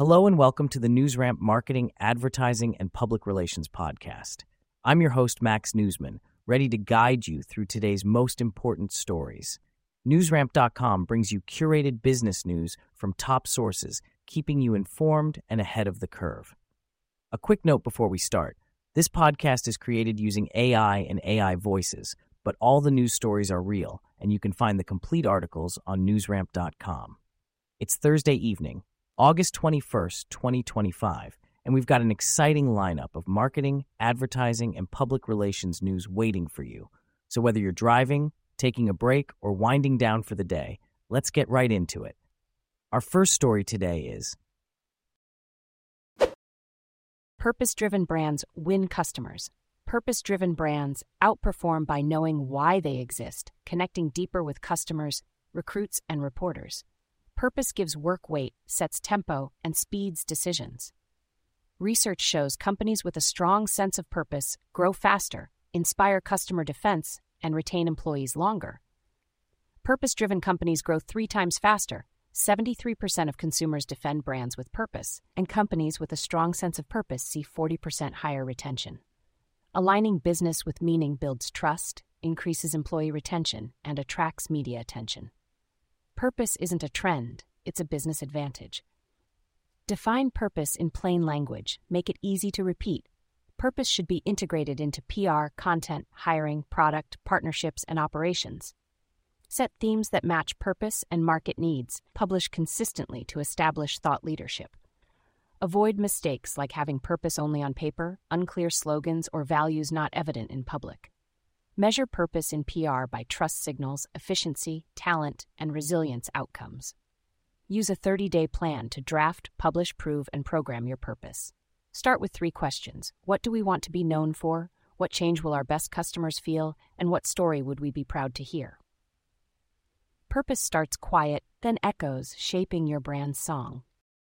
Hello and welcome to the NewsRamp Marketing, Advertising, and Public Relations podcast. I'm your host, Max Newsman, ready to guide you through today's most important stories. NewsRamp.com brings you curated business news from top sources, keeping you informed and ahead of the curve. A quick note before we start. This podcast is created using AI and AI voices, but all the news stories are real, and you can find the complete articles on NewsRamp.com. It's Thursday evening, August 21st, 2025, and we've got an exciting lineup of marketing, advertising, and public relations news waiting for you. So whether you're driving, taking a break, or winding down for the day, let's get right into it. Our first story today is Purpose-driven brands win customers. Purpose-driven brands outperform by knowing why they exist, connecting deeper with customers, recruits, and reporters. Purpose gives work weight, sets tempo, and speeds decisions. Research shows companies with a strong sense of purpose grow faster, inspire customer defense, and retain employees longer. Purpose-driven companies grow 3 times faster. 73% of consumers defend brands with purpose, and companies with a strong sense of purpose see 40% higher retention. Aligning business with meaning builds trust, increases employee retention, and attracts media attention. Purpose isn't a trend, it's a business advantage. Define purpose in plain language, make it easy to repeat. Purpose should be integrated into PR, content, hiring, product, partnerships, and operations. Set themes that match purpose and market needs. Publish consistently to establish thought leadership. Avoid mistakes like having purpose only on paper, unclear slogans, or values not evident in public. Measure purpose in PR by trust signals, efficiency, talent, and resilience outcomes. Use a 30-day plan to draft, publish, prove, and program your purpose. Start with 3 questions. What do we want to be known for? What change will our best customers feel? And what story would we be proud to hear? Purpose starts quiet, then echoes, shaping your brand's song.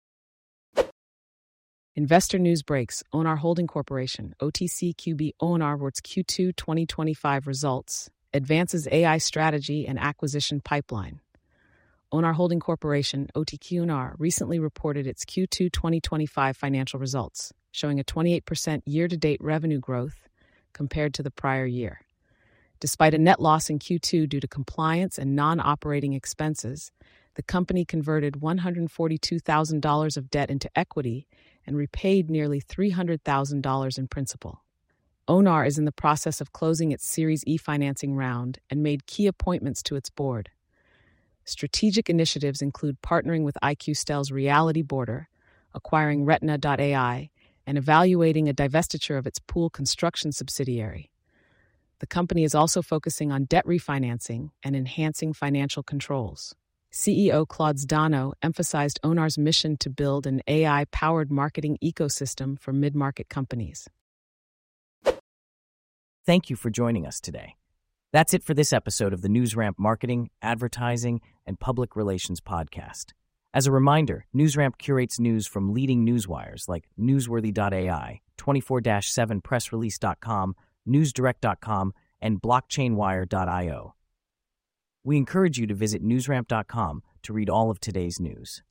Investor news breaks. Onar Holding Corporation, OTCQB Onar reports Q2 2025 results, advances AI strategy and acquisition pipeline. Onar Holding Corporation, OTQ recently reported its Q2 2025 financial results, showing a 28% year-to-date revenue growth compared to the prior year. Despite a net loss in Q2 due to compliance and non-operating expenses, the company converted $142,000 of debt into equity and repaid nearly $300,000 in principal. Onar is in the process of closing its Series E financing round and made key appointments to its board. Strategic initiatives include partnering with IQStel's Reality Border, acquiring Retina.ai, and evaluating a divestiture of its pool construction subsidiary. The company is also focusing on debt refinancing and enhancing financial controls. CEO Claude Zdano emphasized Onar's mission to build an AI-powered marketing ecosystem for mid-market companies. Thank you for joining us today. That's it for this episode of the NewsRamp Marketing, Advertising, and Public Relations podcast. As a reminder, NewsRamp curates news from leading newswires like Newsworthy.ai, 24/7pressrelease.com, NewsDirect.com, and BlockchainWire.io. We encourage you to visit NewsRamp.com to read all of today's news.